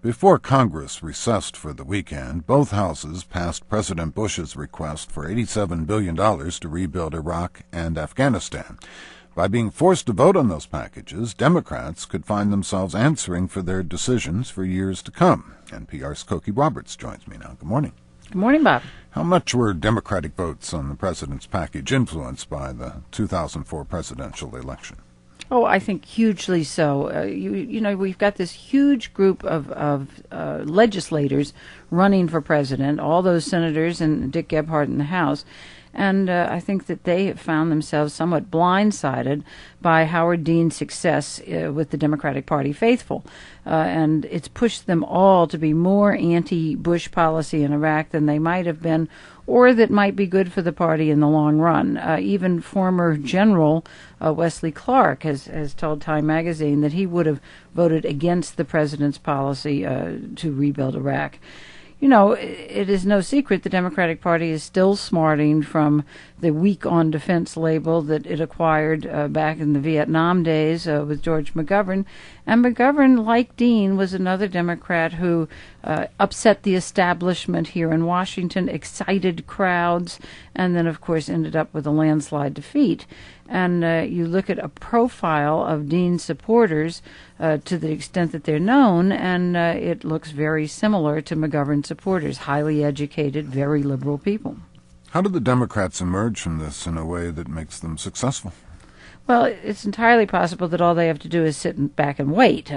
Before Congress recessed for the weekend, both houses passed President Bush's request for $87 billion to rebuild Iraq and Afghanistan. By being forced to vote on those packages, Democrats could find themselves answering for their decisions for years to come. NPR's Cokie Roberts joins me now. Good morning. Good morning, Bob. How much were Democratic votes on the president's package influenced by the 2004 presidential election? Oh, I think hugely so. You know, we've got this huge group of legislators running for president, all those senators and Dick Gephardt in the House. And I think that they have found themselves somewhat blindsided by Howard Dean's success with the Democratic Party faithful. And it's pushed them all to be more anti-Bush policy in Iraq than they might have been, or that might be good for the party in the long run. Even former General Wesley Clark has told Time magazine that he would have voted against the president's policy to rebuild Iraq. You know, it is no secret the Democratic Party is still smarting from the weak on defense label that it acquired back in the Vietnam days with George McGovern. And McGovern, like Dean, was another Democrat who upset the establishment here in Washington, excited crowds, and then, of course, ended up with a landslide defeat. And you look at a profile of Dean's supporters to the extent that they're known, and it looks very similar to McGovern's supporters, highly educated, very liberal people. How did the Democrats emerge from this in a way that makes them successful? Well, it's entirely possible that all they have to do is sit back and wait.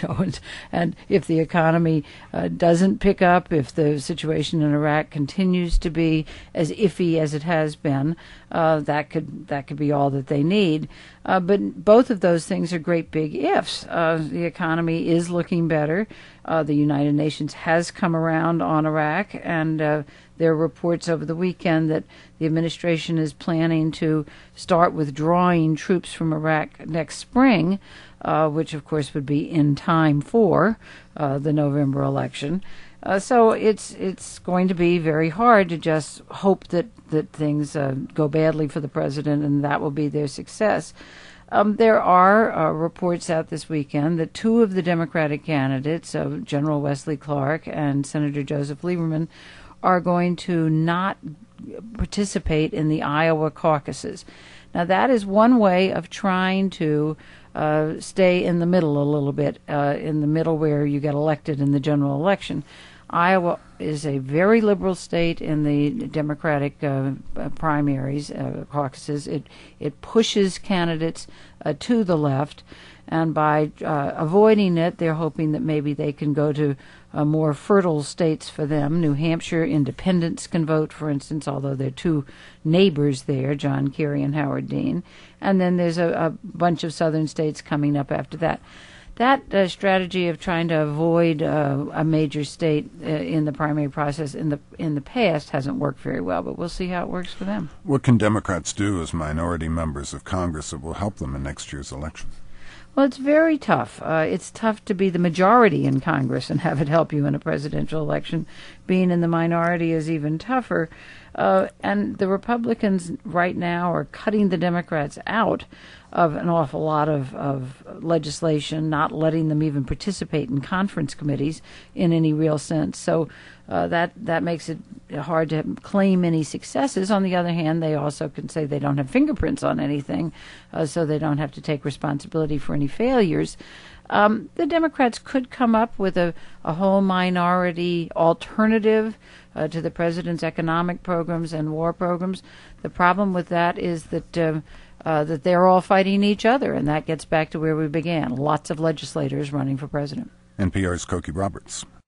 And if the economy doesn't pick up, if the situation in Iraq continues to be as iffy as it has been, that could be all that they need. But both of those things are great big ifs. The economy is looking better. The United Nations has come around on Iraq, and there are reports over the weekend that the administration is planning to start withdrawing troops from Iraq next spring, which of course would be in time for the November election. So it's going to be very hard to just hope that things go badly for the president and that will be their success. There are reports out this weekend that two of the Democratic candidates, General Wesley Clark and Senator Joseph Lieberman, are going to not participate in the Iowa caucuses. Now, that is one way of trying to stay in the middle a little bit, in the middle where you get elected in the general election. Iowa is a very liberal state in the Democratic primaries, caucuses. It pushes candidates to the left, and by avoiding it, they're hoping that maybe they can go to more fertile states for them. New Hampshire independents can vote, for instance, although there are two neighbors there, John Kerry and Howard Dean. And then there's a bunch of southern states coming up after that. That strategy of trying to avoid a major state in the primary process in the past hasn't worked very well, but we'll see how it works for them. What can Democrats do as minority members of Congress that will help them in next year's election? Well, it's very tough. It's tough to be the majority in Congress and have it help you in a presidential election. Being in the minority is even tougher. And the Republicans right now are cutting the Democrats out of an awful lot of legislation, not letting them even participate in conference committees in any real sense. So that makes it hard to claim any successes. On the other hand, they also can say they don't have fingerprints on anything, so they don't have to take responsibility for any failures. The Democrats could come up with a whole minority alternative to the president's economic programs and war programs. The problem with that is that that they're all fighting each other, and that gets back to where we began. Lots of legislators running for president. NPR's Cokie Roberts.